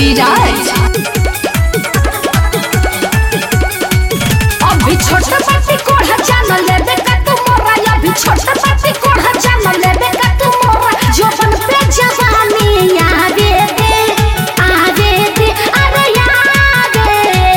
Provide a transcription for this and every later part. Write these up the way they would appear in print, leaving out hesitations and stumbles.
विराज अभी छोटा पाटी कोढ़ा जान लेबे का तू मोरा अभी छोटा पाटी कोढ़ा जान लेबे का तू मोरा जोबन पे जवानी यादे दे अरे यादे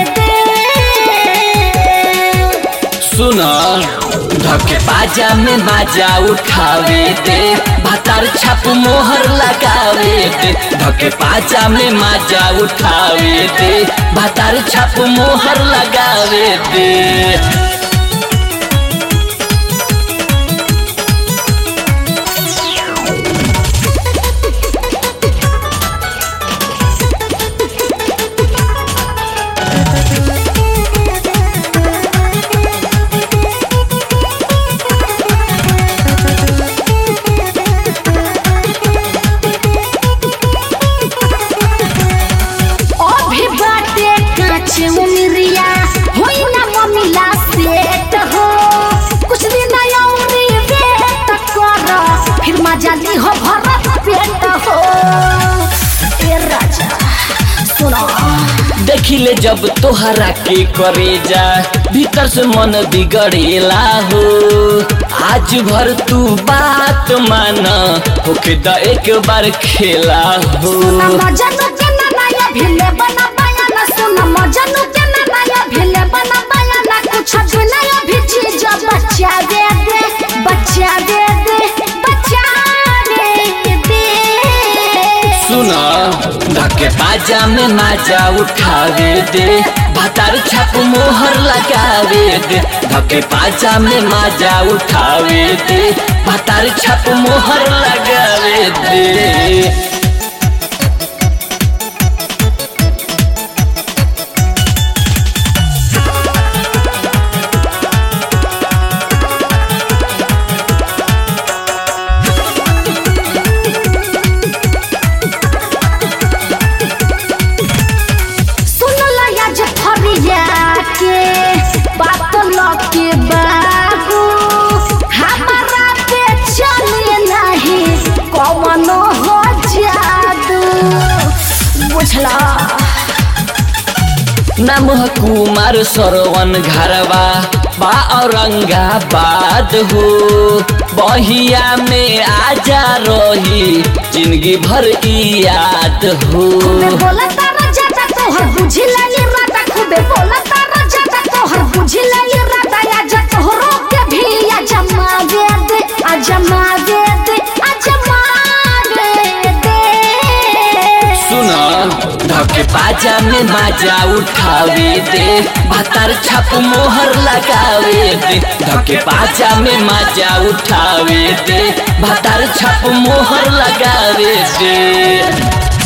दे सुना धके बाजा में बाजा उठावे दे भातार छाप मोहर लगावे दे धके बाजा में माजा उठावे दे भातार छाप मोहर लगावे दे। उमरिया होई ना मम्मीला सेट हो कुछ दिन औरी वेट कर फिर मजा ली हो भरत पेट हो ए राजा सुनो देखिले जब तोहरा के करे जा भीतर से मन बिगड़ेला हो आज भर तू बात माना होके द एक बार खेला हो मजनू के नया भिले बना पाया सुन मजनू के नया भिले बना पाया ना कुछ नया भी चीज बच्चा दे सुना धके बाजा में माजा उठावे दे भातार छाप मोहर लगावे दे धके बाजा में माजा उठावे दे भातार छाप मोहर लगावे दे। के बाबू हमारा पे चले नहीं कौनो हो जादू बुझला नाम कुमार सरवन घरवा बा औरंगाबाद हो बहिया में आजा रही जिंदगी भर की याद हो बोला तारा जाता तोहर बुझिला ये राता खूबे बोला तारा जाता तोहर बुझिला ये राता या जा तोहरो के भी या जमा दे सुना धके बाजा में माजा उठावे दे भातार छाप मोहर लगावे दे धके बाजा में माजा उठावे दे भातार छाप मोहर लगावे दे।